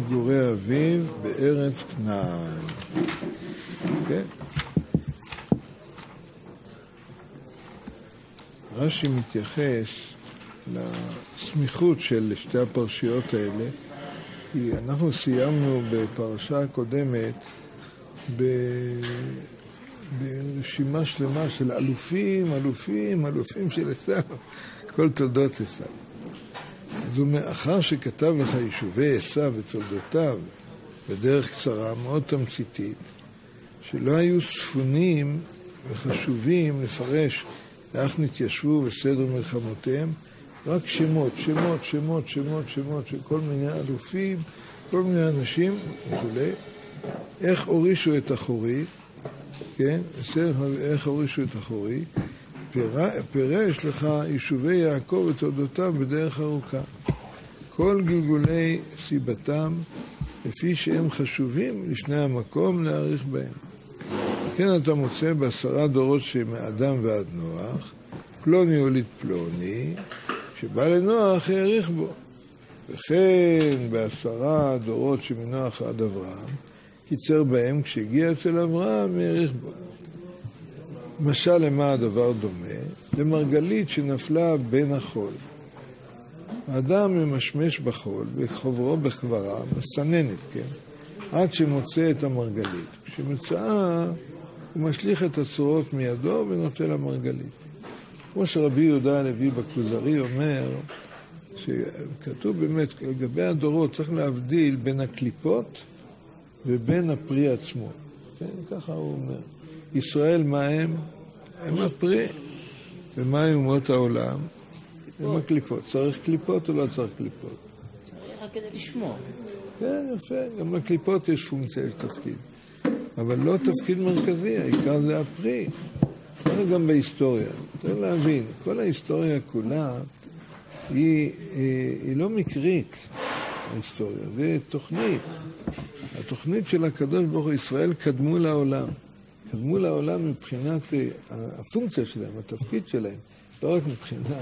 מגורי אביו בארץ כנען. כן? רש"י מתייחס לסמיכות של שתי הפרשיות האלה, כי אנחנו סיימנו בפרשה הקודמת ברשימה שלמה של אלופים של עשיו, כל תולדות עשיו. אז הוא אומר, אחר שכתב לך יישובי עשיו ותולדותיו בדרך קצרה, מאוד תמציתית, שלא היו ספונים וחשובים לפרש איך נתיישבו בסדר מלחמותיהם, רק שמות של כל מיני אלופים, כל מיני אנשים וכולי. איך הורישו את אחורי, כן? איך הורישו את אחורי, פירש לך יישובי יעקב ותולדותיו בדרך ארוכה. כל גלגולי סיבתם, לפי שהם חשובים לשני המקום להאריך בהם. כן, אתה מוצא ב10 דורות שמאדם ועד נוח, פלוני הוליד פלוני, שבא לנוח העריך בו. וכן ב10 דורות שמנוח עד אברהם, קיצר בהם, כשהגיע אצל אברהם העריך בו. משל למה הדבר דומה? למרגלית שנפלה בין החול. האדם ממשמש בחול, וחוברו בחברה, מסננת, כן? עד שמוצא את המרגלית. כשמצאה, הוא משליך את הצורות מידו ונוטה למרגלית. כמו שרבי יהודה הלוי בכוזרי אומר, שכתוב באמת, לגבי הדורות צריך להבדיל בין הקליפות ובין הפרי עצמו. כן? ככה הוא אומר. ישראל מה הם? הם הפרי. ומה הם אומות העולם? הם הקליפות. צריך קליפות או לא צריך קליפות? צריך רק כדי לשמור. כן, יפה. גם לקליפות יש פונקציה, יש תפקיד. אבל לא תפקיד מרכזי, העיקר זה הפרי. זה גם בהיסטוריה. צריך להבין, כל ההיסטוריה כולה היא לא מקרית, ההיסטוריה. זה תוכנית. התוכנית של הקדוש ברוך הוא, ישראל קדמו לעולם. קדמו לעולם מבחינת הפונקציה שלהם, התפקיד שלהם. לא רק מבחינה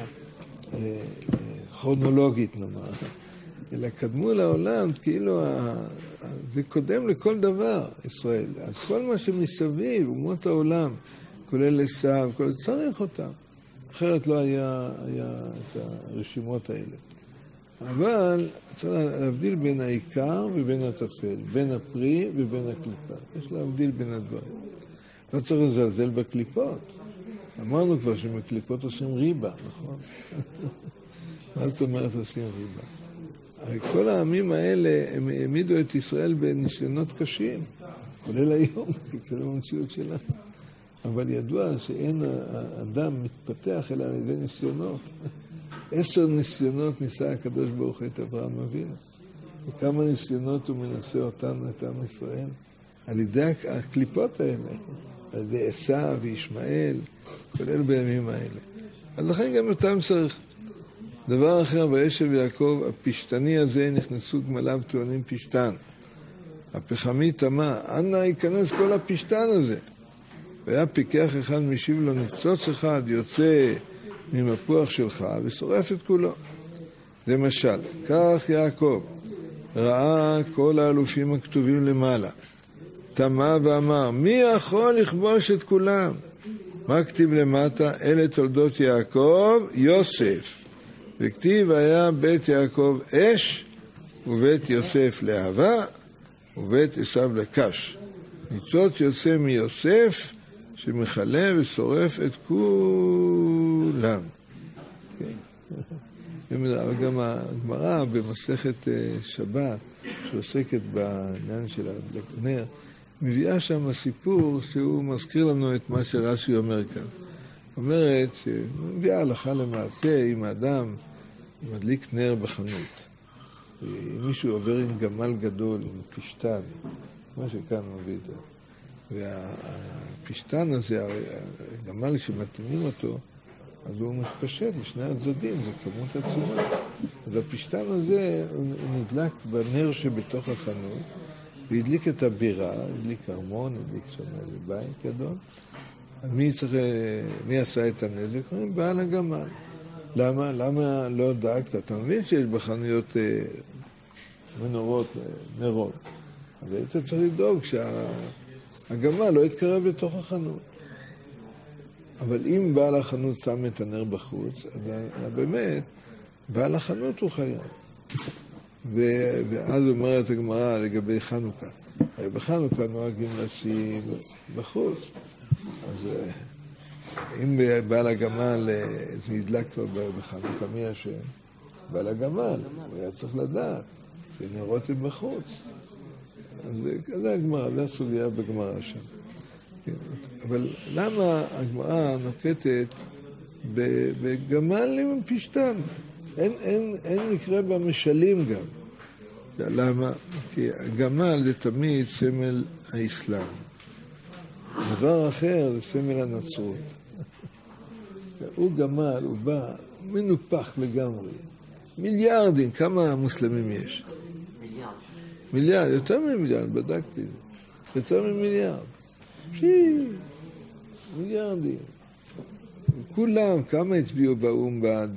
כרונולוגית נאמר, אלא קדמו לעולם, כאילו זה קודם לכל דבר, ישראל. אז כל מה שמסביב, אומות העולם, כולל עשיו, צריך אותם. אחרת לא היה את הרשימות האלה. אבל צריך להבדיל בין העיקר ובין הטפל, בין הפרי ובין הקליפה. יש להבדיל בין הדברים. לא צריך לזלזל בקליפות. אמרנו כבר שמקליפות עושים ריבה, נכון? מה זאת אומרת עושים ריבה? הרי כל העמים האלה, הם העמידו את ישראל בניסיונות קשים, כולל היום, כולל המציאות שלנו. אבל ידוע שאין האדם מתפתח אלא על ידי ניסיונות. 10 ניסיונות ניסה הקדוש ברוך הוא את אברהם אבינו. וכמה ניסיונות הוא מנסה אותנו, את עם ישראל? על ידי הקליפות האלה. על ידי עשיו וישמעאל, כולל בימים האלה. אז לכן גם אותם צריך. דבר אחר, וישב יעקב, הפשטני הזה נכנסו גמליו טוענים פשטן. הפחמי תמה, אנא ייכנס כל הפשטן הזה. והיה פיקח אחד משיב לו, ניצוץ אחד יוצא ממפוח שלך ושורף את כולו. זה משל. כך יעקב ראה כל האלופים הכתובים למעלה. תמה ואמר, מי יכול לכבוש את כולם? מה כתיב למטה? אלה תולדות יעקב, יוסף. וכתיב היה בית יעקב אש, ובית יוסף להבה, ובית עשיו לקש. ניצוץ יוצא מיוסף, שמחלה ושורף את כולם. גם הגמרא במסכת שבת, שעוסקת בעניין של הנר, מביאה שם סיפור שהוא מזכיר לנו את מה שרש"י אומר כאן. אומרת שמביאה הלכה למעשה אם האדם מדליק נר בחנות. אם מישהו עובר עם גמל גדול, עם פשטן, מה שכאן מביא את זה. והפשטן הזה, הגמל שמתאימים אותו, אז הוא מתפשט לשני הצדדים, זה כמות עצומה. אז הפשטן הזה הוא נדלק בנר שבתוך החנות, והדליק את הבירה, הדליק ארמון, הדליק שם איזה בית גדול. מי עשה את הנזק? אומרים, בעל הגמל. למה לא דאגת? אתה מבין שיש בחנויות מנורות, נרות. אז היית צריך לדאוג שהגמל לא יתקרב לתוך החנות. אבל אם בעל החנות שם את הנר בחוץ, אז באמת, בעל החנות הוא חייב. ואז אומרת הגמרא לגבי חנוכה. בחנוכה נוהגים לשים בחוץ. אז אם בעל הגמל נדלק כבר בחנוכה, מי השם? בעל הגמל, הוא היה צריך לדעת שנרות הם בחוץ. אז זה הגמרא, זה הסוגיה בגמרא שם. אבל למה הגמרא נוקטת בגמל עם פשטן? אין מקרה במשלים גם. למה? כי הגמל זה תמיד סמל האסלאם. דבר אחר זה סמל הנצרות. הוא גמל, הוא בא מנופח לגמרי. מיליארדים, כמה מוסלמים יש? מיליארד, יותר ממיליארד, בדקתי. יותר ממיליארד. מיליארדים. כולם, כמה הצביעו באום בעד...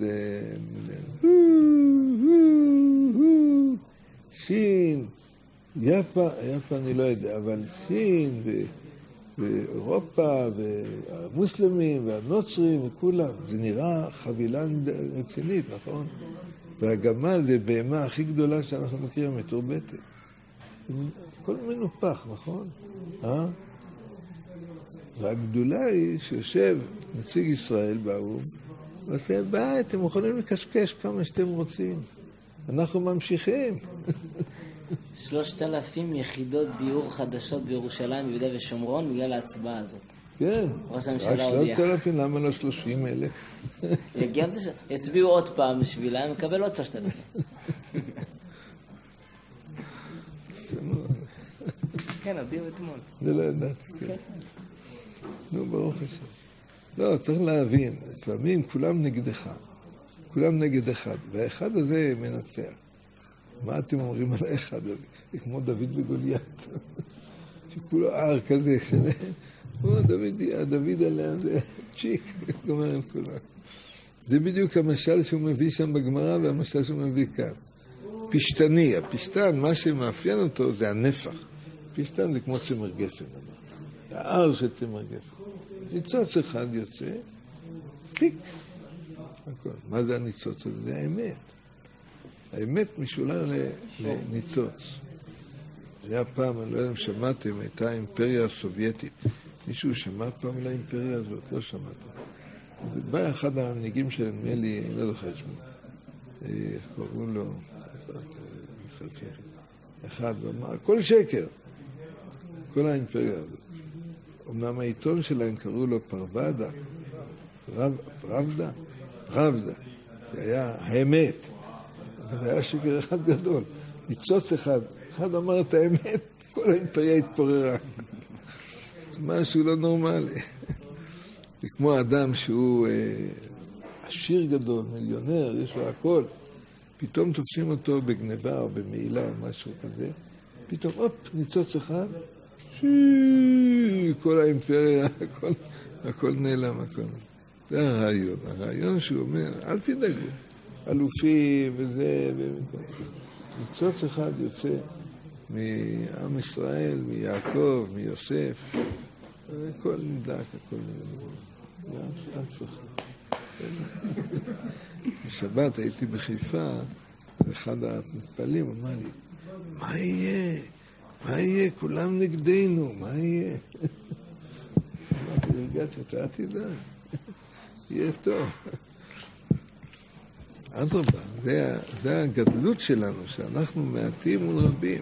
סין, יפה אני לא יודע, אבל סין ואירופה והמוסלמים והנוצרים וכולם, זה נראה חבילה רצינית, נכון? והגמל זה בהמה הכי גדולה שאנחנו מכירים, מתורבתת. הכל מנופח, נכון? והגדולה היא שיושב נציג ישראל באום, ואתה בא, אתם יכולים לקשקש כמה שאתם רוצים. אנחנו ממשיכים. 3,000 יחידות דיור חדשות בירושלים, ביהודה ושומרון, בגלל ההצבעה הזאת. כן. ראש הממשלה הודיע. 3,000, למה לא 30,000? יגיע לזה יצביעו עוד פעם בשבילם, מקבל עוד 3,000. כן, הודיעו אתמול. זה לא ידעתי, כן. נו, ברוך השם. לא, צריך להבין, לפעמים כולם נגדך. כולם נגד אחד, והאחד הזה מנצח. מה אתם אומרים על האחד הזה? זה כמו דוד וגוליית. שכולו ער כזה, דוד עליה זה צ'יק, גומר עם כולם. זה בדיוק המשל שהוא מביא שם בגמרא, והמשל שהוא מביא כאן. פשטני, הפשטן, מה שמאפיין אותו זה הנפח. פשטן זה כמו צמר גפן, הער של צמר גפן. ניצוץ אחד יוצא, פיק. הכל. מה זה הניצוץ הזה? זה האמת. האמת משולה לניצוץ. זה היה פעם, אני לא יודע אם שמעתם, הייתה האימפריה הסובייטית. מישהו שמע פעם על האימפריה הזאת? לא שמעתם. אז בא אחד המנהיגים של מלי, אני לא זוכר שמו. איך קראו לו? אחד, ואמר, הכל שקר. כל האימפריה הזאת. אמנם העיתון שלהם קראו לו פרוודה. פראבדה. זה היה האמת. זה היה שקר אחד גדול. ניצוץ אחד. אחד אמר את האמת, כל האימפריה התפוררה. זה משהו לא נורמלי. זה כמו אדם שהוא עשיר גדול, מיליונר, יש לו הכל. פתאום תופסים אותו בגניבה או במעילה או משהו כזה. פתאום, ניצוץ אחד. כל האימפריה, הכל נעלם, הכל. זה הרעיון. הרעיון שהוא אומר, אל תדאגו. אלופים וזה, ניצוץ אחד יוצא מעם ישראל, מיעקב, מיוסף. הכל נדלק, הכל נדלק. אף אחד. בשבת הייתי בחיפה, ואחד המתפעלים אמר לי, מה יהיה? מה יהיה? כולם נגדנו, מה יהיה? אמרתי, הרגעתי, אתה תדע. יהיה טוב. אדרבה, זה הגדלות שלנו, שאנחנו מעטים מול רבים.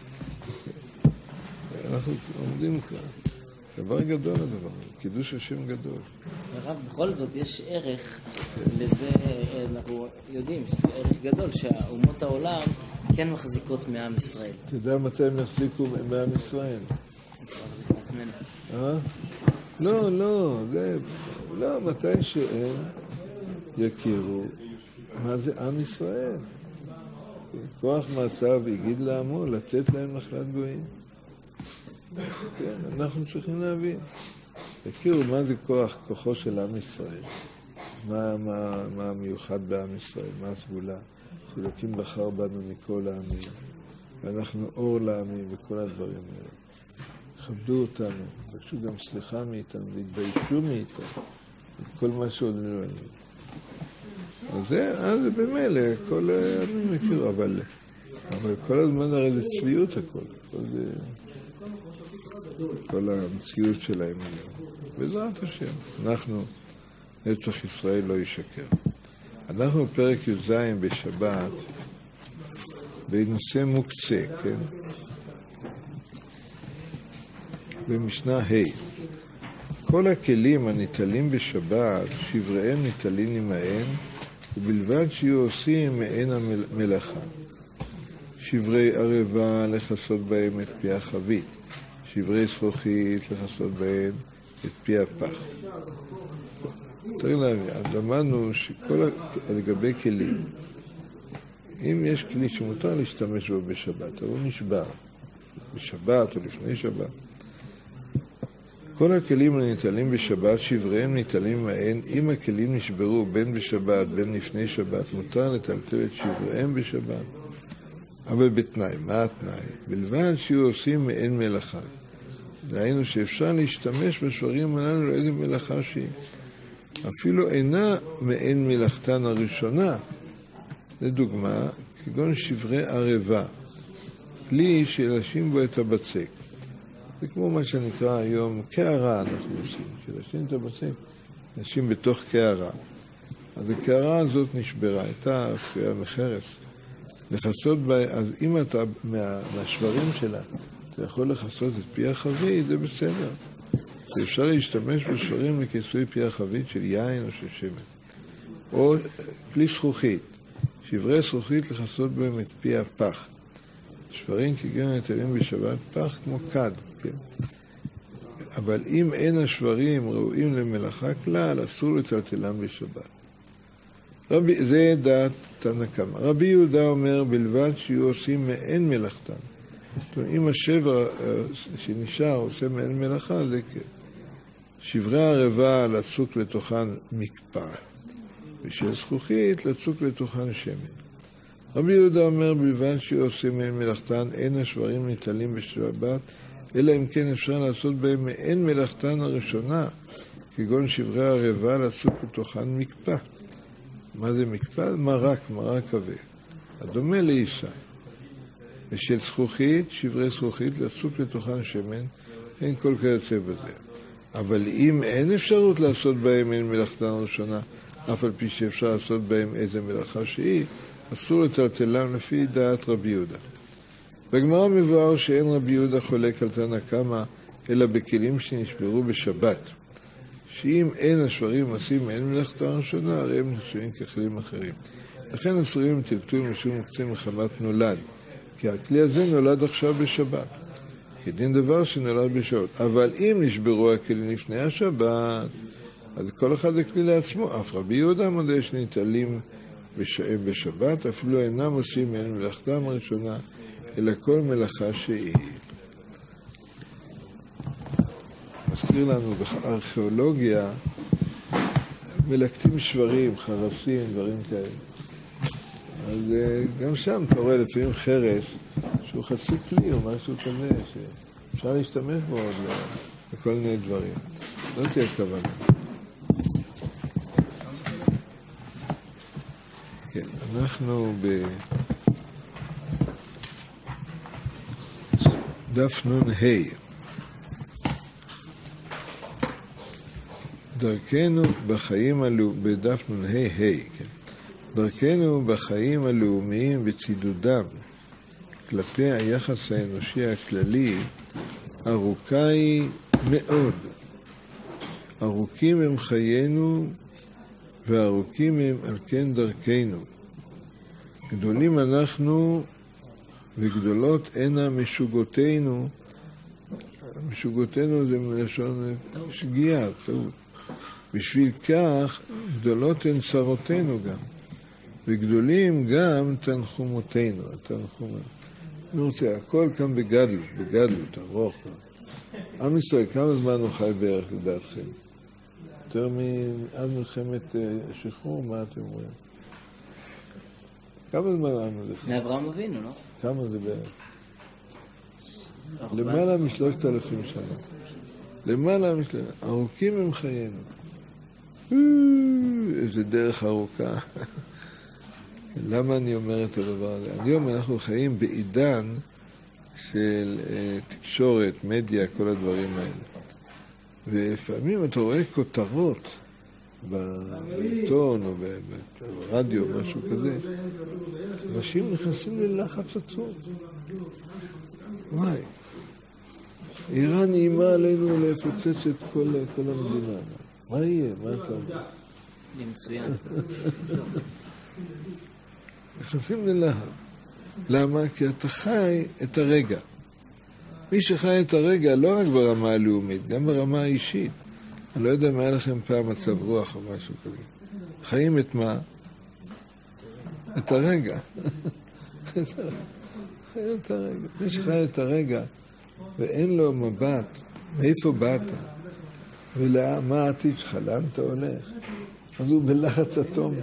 אנחנו עומדים כאן. דבר גדול הדבר, קידוש השם גדול. הרב, בכל זאת יש ערך לזה, אנחנו יודעים, שזה ערך גדול, שהאומות העולם כן מחזיקות מעם ישראל. אתה יודע מתי הם יחזיקו מעם ישראל? עצמנו. לא, מתי שהם יכירו מה זה עם ישראל. כוח מעשיו יגיד לעמו, לתת להם נחלת גויים. כן, אנחנו צריכים להבין. תכירו מה זה כוחו של עם ישראל. מה המיוחד בעם ישראל, מה הסגולה. שאלוקים בחר בנו מכל העמים. ואנחנו אור לעמים וכל הדברים האלה. כבדו אותנו, תבקשו גם סליחה מאיתנו, והתביישו מאיתנו, כל מה שעודנו לנו. אז זה במילא, כל העמים מכירו, אבל כל הזמן הרי זה צביעות הכל. כל המציאות שלהם. בעזרת השם, אנחנו, נצח ישראל לא ישקר. אנחנו פרק י"ז בשבת, בנושא מוקצה, כן? במשנה ה' כל הכלים הניטלים בשבת, שבריהם ניטלים עמהם, ובלבד שיהיו עושים מעין המלאכה. שברי ערבה לכסות בהם את פי החבית, שברי זכוכית לכסות בהם את פי הפח. צריך להבין, למדנו שכל לגבי כלים, אם יש כלי שמותר להשתמש בו בשבת, אבל הוא נשבר, בשבת או לפני שבת, כל הכלים הניטלים בשבת, שבריהם ניטלים מהן, אם הכלים נשברו בין בשבת, בין לפני שבת, מותר לטלטל את שבריהם בשבת, אבל בתנאי. מה התנאי? בלבד שיהיו עושים מעין מלאכה. דהיינו שאפשר להשתמש בשברים הללו לאיזה מלאכה שהיא. אפילו אינה מעין מלאכתן הראשונה. לדוגמה, כגון שברי ערבה, כלי שלשים בו את הבצק. זה כמו מה שנקרא היום קערה אנחנו עושים, שלשים את הבצק, נשים בתוך קערה. אז הקערה הזאת נשברה, הייתה אפילו מחרס. לחסות בה, אז אם אתה מהשברים שלה, אתה יכול לחסות את פי החבית, זה בסדר. אפשר להשתמש בשברים לכיסוי פי החבית של יין או של שמן. או כלי זכוכית, שברי זכוכית לחסות בהם את פי הפח. שברים כגון ניטלים בשבת פח כמו כד, כן? אבל אם אין השברים ראויים למלאכה כלל, אסור לטלטלם בשבת. זה דעת תנא קמא. רבי יהודה אומר בלבד שיהיו עושים מעין מלאכתן. זאת אומרת, אם השבר שנשאר עושה מעין מלאכה, זה כן. שברי הערבה לצוק לתוכן מקפא, ושל זכוכית לצוק לתוכן שמן. רבי יהודה אומר בלבד שיהיו עושים מעין מלאכתן, אין השברים ניטלים בשבת, אלא אם כן אפשר לעשות בהם מעין מלאכתן הראשונה, כגון שברי הערבה לצוק לתוכן מקפא. מה זה מקפא? מרק כבד. הדומה לעיסה. ושל זכוכית, שברי זכוכית, לצוק לתוכן שמן, אין כל כיוצא בזה. אבל אם אין אפשרות לעשות בהם אין מלאכתן ראשונה, אף על פי שאפשר לעשות בהם איזה מלאכה שהיא, אסור לטלטלם לפי דעת רבי יהודה. בגמרא מבואר שאין רבי יהודה חולק על תנא קמא, אלא בכלים שנשברו בשבת. שאם אין השברים עושים מעין מלאכתן ראשונה, הרי הם נחשבים ככלים אחרים. לכן אסורים טלטול משום מוקצה מחמת נולד, כי הכלי הזה נולד עכשיו בשבת. כדין דבר שנולד בשבת. אבל אם נשברו הכלים לפני השבת, אז כל אחד זה כלי לעצמו. אף רבי יהודה מודה שניטלים בשבת, אפילו אינם עושים מעין מלאכתם הראשונה, אלא כל מלאכה שהיא. מזכיר לנו בארכיאולוגיה, מלקטים שברים, חרסים, דברים כאלה. אז גם שם אתה רואה לפעמים חרס, שהוא חצי כלי או משהו כזה, שאפשר להשתמש בו עוד לכל מיני דברים. לא תהיה כוונה. כן, אנחנו בדף נ"ה. דרכנו בחיים בדף נ"ה, כן. דרכנו בחיים הלאומיים בצידודם כלפי היחס האנושי הכללי ארוכה היא מאוד. ארוכים הם חיינו וארוכים הם על כן דרכנו. גדולים אנחנו וגדולות הנה משוגותינו. משוגותינו זה מלשון שגיאה, טעות. בשביל כך גדולות הן צרותינו גם, וגדולים גם תנחומותינו, התנחומה. אני רוצה, הכל כאן בגדלות, ארוך. עם ישראל, כמה זמן הוא חי בערך לדעתכם? יותר עד מלחמת השחרור, מה אתם רואים? כמה זמן העם הזה חי? מאברהם אבינו, לא? כמה זה בערך? למעלה מ3,000 שנה. למעלה ארוכים הם חיינו. איזה דרך ארוכה. למה אני אומר את הדבר הזה? היום אנחנו חיים בעידן של תקשורת, מדיה, כל הדברים האלה. ולפעמים אתה רואה כותרות בעיתון או ברדיו, משהו כזה. אנשים נכנסים ללחץ עצום. וואי, איראן איימה עלינו לפוצץ את כל המדינה. מה יהיה? מה אתה אומר? זה מצוין. נכנסים ללהב. למה? כי אתה חי את הרגע. מי שחי את הרגע לא רק ברמה הלאומית, גם ברמה האישית. אני לא יודע מה היה לכם פעם מצב רוח או משהו כזה. חיים את מה? את הרגע. חיים את הרגע. מי שחי את הרגע ואין לו מבט, מאיפה באת? ומה העתיד שלך? לאן אתה הולך? אז הוא בלחץ אטומי.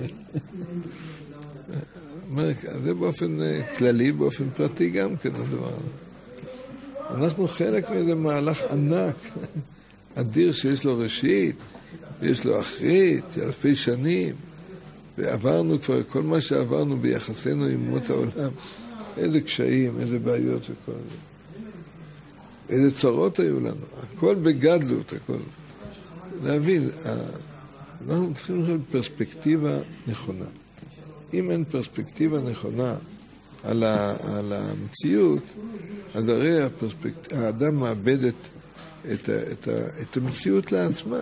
זה באופן כללי, באופן פרטי גם כן הדבר. אנחנו חלק מאיזה מהלך ענק, אדיר שיש לו ראשית, יש לו אחרית, אלפי שנים, ועברנו כבר כל מה שעברנו ביחסנו עם אומות העולם, איזה קשיים, איזה בעיות וכל זה. איזה צרות היו לנו, הכל בגדלות, הכל. להבין, אנחנו צריכים לחשוב פרספקטיבה נכונה. אם אין פרספקטיבה נכונה על המציאות, אז הרי האדם מאבד את המציאות לעצמה.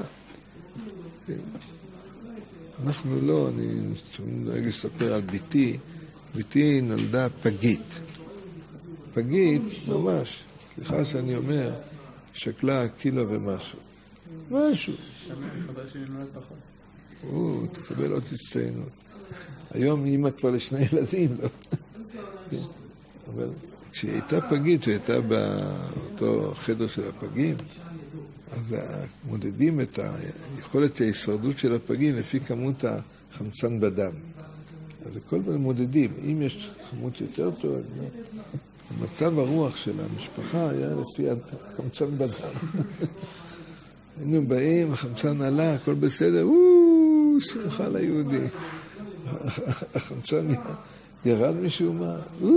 אנחנו לא, אני נוהג לספר על ביתי. ביתי נולדה פגית. פגית, ממש, סליחה שאני אומר, שקלה קילו ומשהו. משהו. חבל שאני נולד פחות. תקבל עוד הצטיינות. היום אימא כבר לשני ילדים, לא? אבל כשהיא הייתה פגית, שהייתה באותו חדר של הפגים, אז מודדים את היכולת ההישרדות של הפגים לפי כמות החמצן בדם. אז הכל מודדים. אם יש כמות יותר טוב, מצב הרוח של המשפחה היה לפי החמצן בדם. היינו באים, החמצן עלה, הכל בסדר, שמחה ליהודי. החמצן ירד משהו מה,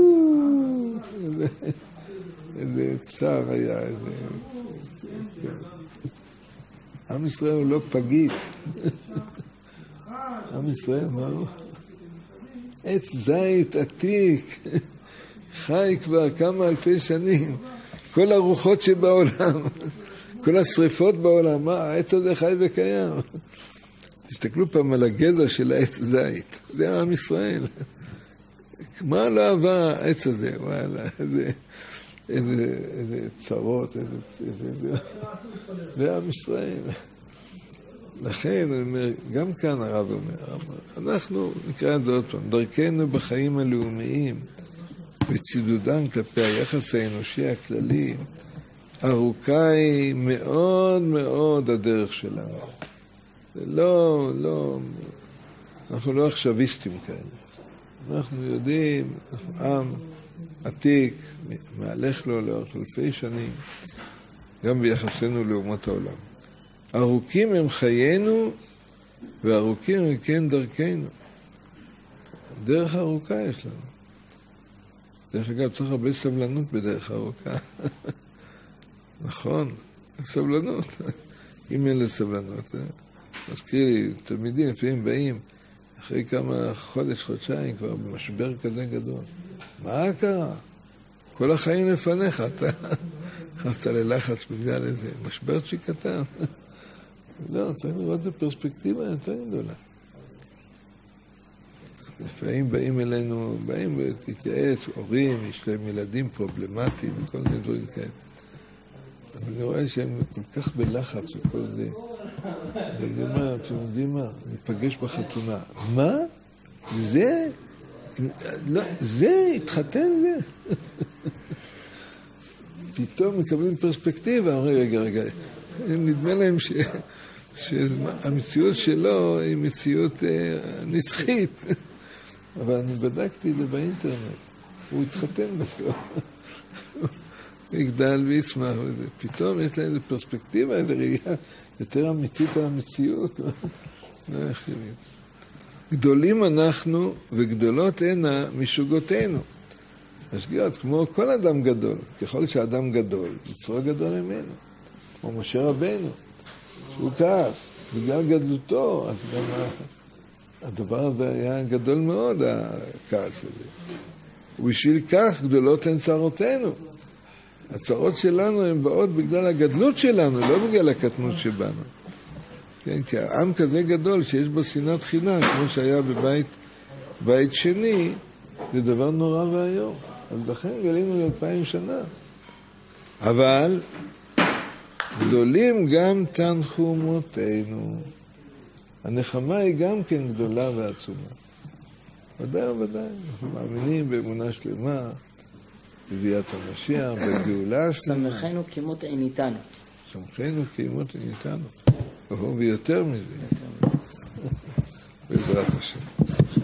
איזה צער היה, עם ישראל הוא לא פגית. עם ישראל, מה הוא? עץ זית עתיק, חי כבר כמה אלפי שנים, כל הרוחות שבעולם, כל השריפות בעולם, מה, העץ הזה חי וקיים. תסתכלו פעם על הגזע של העץ זית, זה עם ישראל. מה לא עבר העץ הזה? וואלה, איזה צרות, זה עם ישראל. לכן, אני אומר, גם כאן הרב אומר, אנחנו נקרא את זה עוד פעם, דרכנו בחיים הלאומיים, וצידודם כלפי היחס האנושי הכללי, ארוכה היא מאוד מאוד הדרך שלנו. זה לא, אנחנו לא עכשוויסטים כאלה. אנחנו יודעים, אנחנו עם עתיק, מהלך לו לאורך אלפי שנים, גם ביחסנו לאומות העולם. ארוכים הם חיינו, וארוכים הם כן דרכנו. דרך ארוכה יש לנו. דרך אגב, צריך הרבה סבלנות בדרך ארוכה. נכון, סבלנות. אם אין לסבלנות, מזכיר לי, תלמידים לפעמים באים, אחרי כמה חודשיים, כבר במשבר כזה גדול. מה קרה? כל החיים לפניך, אתה נכנסת ללחץ בגלל איזה משברצ'י קטן. לא, צריך לראות את הפרספקטיבה יותר גדולה. לפעמים באים אלינו, באים להתייעץ, הורים, יש להם ילדים פרובלמטיים וכל מיני דברים כאלה. אבל אני רואה שהם כל כך בלחץ וכל זה. ואני אומר, אתם יודעים מה? ניפגש בחתונה. מה? זה? לא, זה? התחתן זה? פתאום מקבלים פרספקטיבה, אומרים, רגע, נדמה להם שהמציאות שלו היא מציאות נצחית. אבל אני בדקתי את זה באינטרנט. הוא התחתן בסוף. הוא יגדל וישמח וזה. פתאום יש לה איזו פרספקטיבה, איזו ראייה יותר אמיתית על המציאות. לא יחשבים. גדולים אנחנו וגדולות הנה משוגותינו. השגיאות, כמו כל אדם גדול. ככל שאדם גדול, יצרו גדול ממנו. כמו משה רבנו, שהוא כעס. בגלל גדלותו, אז גם הדבר הזה היה גדול מאוד, הכעס הזה. ובשביל כך גדולות הן צרותינו. הצרות שלנו הן באות בגלל הגדלות שלנו, לא בגלל הקטנות שבנו. כן, כי העם כזה גדול שיש בו שנאת חינם, כמו שהיה בבית שני, זה דבר נורא והיום. אז לכן גלינו ל2000 שנה. אבל גדולים גם תנחומותינו. הנחמה היא גם כן גדולה ועצומה. ודאי וודאי, אנחנו מאמינים באמונה שלמה, בביאת המשיח, בגאולה שלמה. שמחנו כמות עיניתנו. שמחנו כמות עיניתנו. ויותר מזה. בעזרת השם.